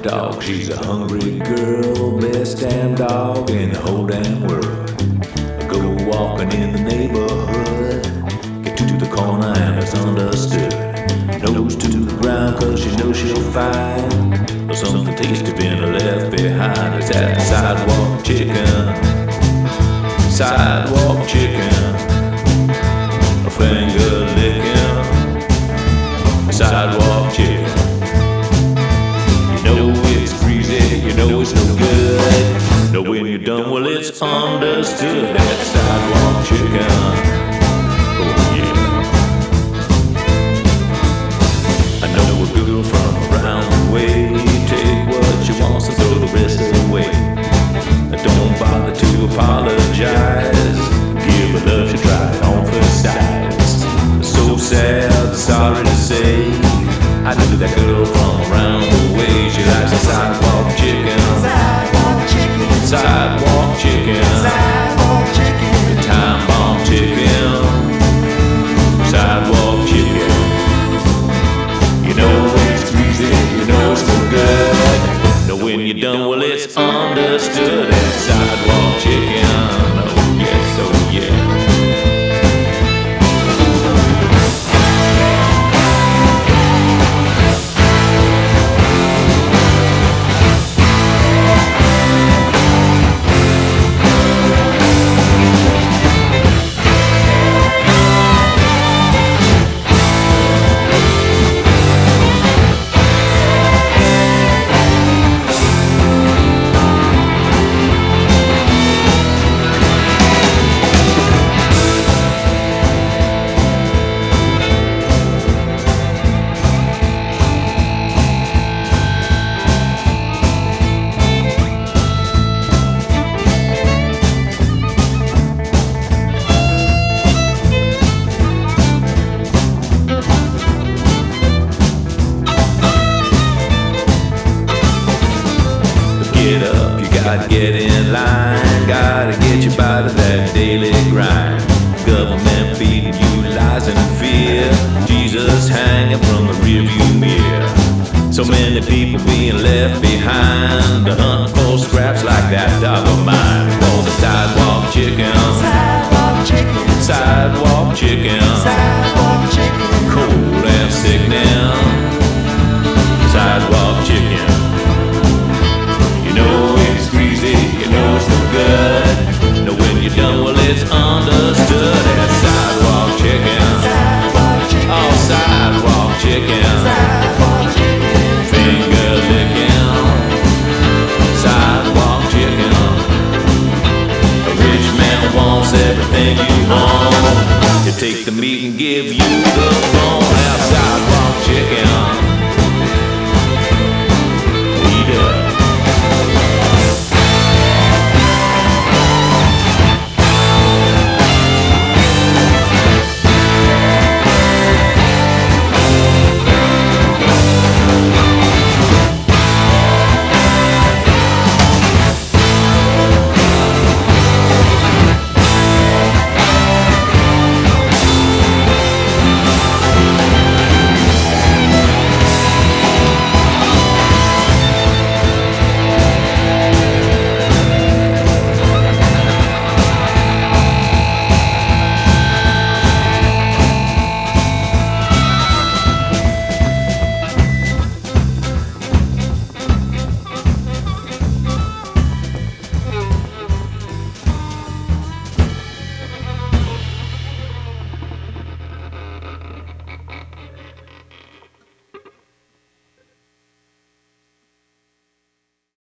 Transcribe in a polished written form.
dog, she's a hungry girl, best damn dog in the whole damn world. Go walking in the neighborhood, get to the corner and it's understood. Nose to the ground cause she knows she'll find something tasty been left behind. It's that sidewalk chicken, sidewalk chicken, a finger licking, sidewalk chicken. You know it's greasy, you know it's no good. Know when you're done, well it's understood. That sidewalk chicken. Apologize, give her love, she tried on for size. So sad, sorry to say, I knew that girl from around the way. She likes a sidewalk chicken, sidewalk chicken, sidewalk chicken, sidewalk chicken, time bomb chicken, sidewalk chicken. You know it's greasy, you know it's no good. Know when you're done, well it's understood. That sidewalk chicken. Oh yes, oh yeah. Get up, you gotta get in line, gotta get you out of that daily grind. Government feeding you lies and fear, Jesus hanging from the rearview mirror. So many people being left behind, hunting for scraps like that dog of mine.